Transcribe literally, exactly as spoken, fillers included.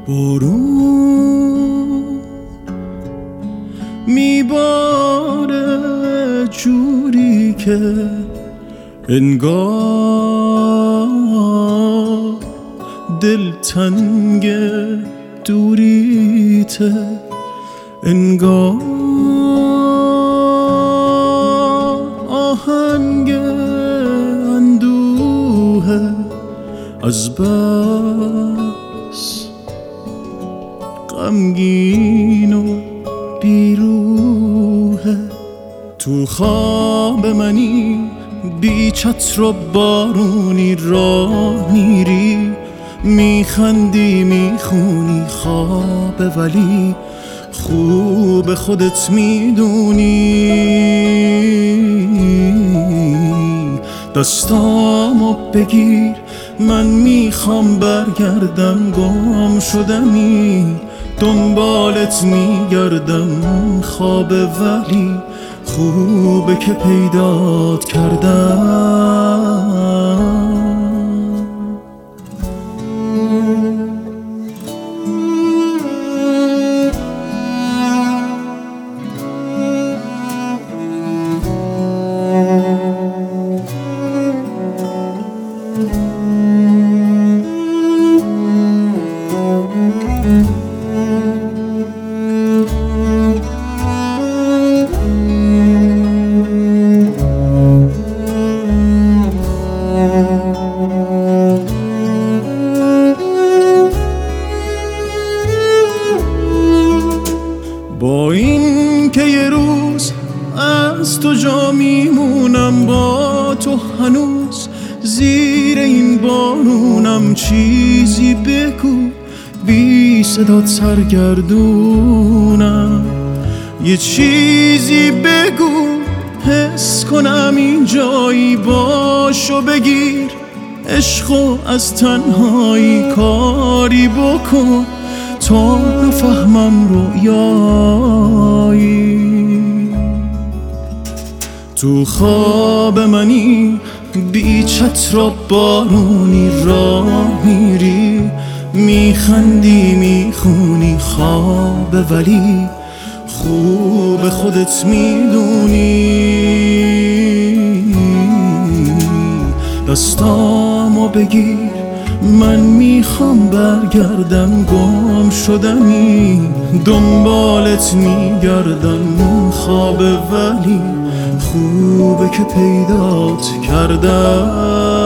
بارون میباره جوری که انگار دلتنگ دوریته، انگار آهنگ اندوه از بس غمگین و بیروحه. تو خواب منی بی چتر و بارونی راه میری، میخندی میخونی خوابه ولی خوب خودت میدونی. دستامو بگیر من میخوام برگردم، گم شدمی دنبالت میگردم. خوابه ولی خوبه که پیدات کردم. با این که یه روز از تو جا میمونم، با تو هنوز زیر این بارونم. چیزی بگو بی صدات سرگردونم، یه چیزی بگو حس کنم این جایی. باشو بگیر عشقو از تنهایی، کاری بکن تا نفهمم رویایی. تو خواب منی بی چتر و بارونی راه میری، میخندی میخونی خوابه ولی خوب خودت میدونی. دستامو بگیر من میخوام برگردم، گم شدمی دنبالت میگردم. خوابه ولی خوبه که پیدات کردم.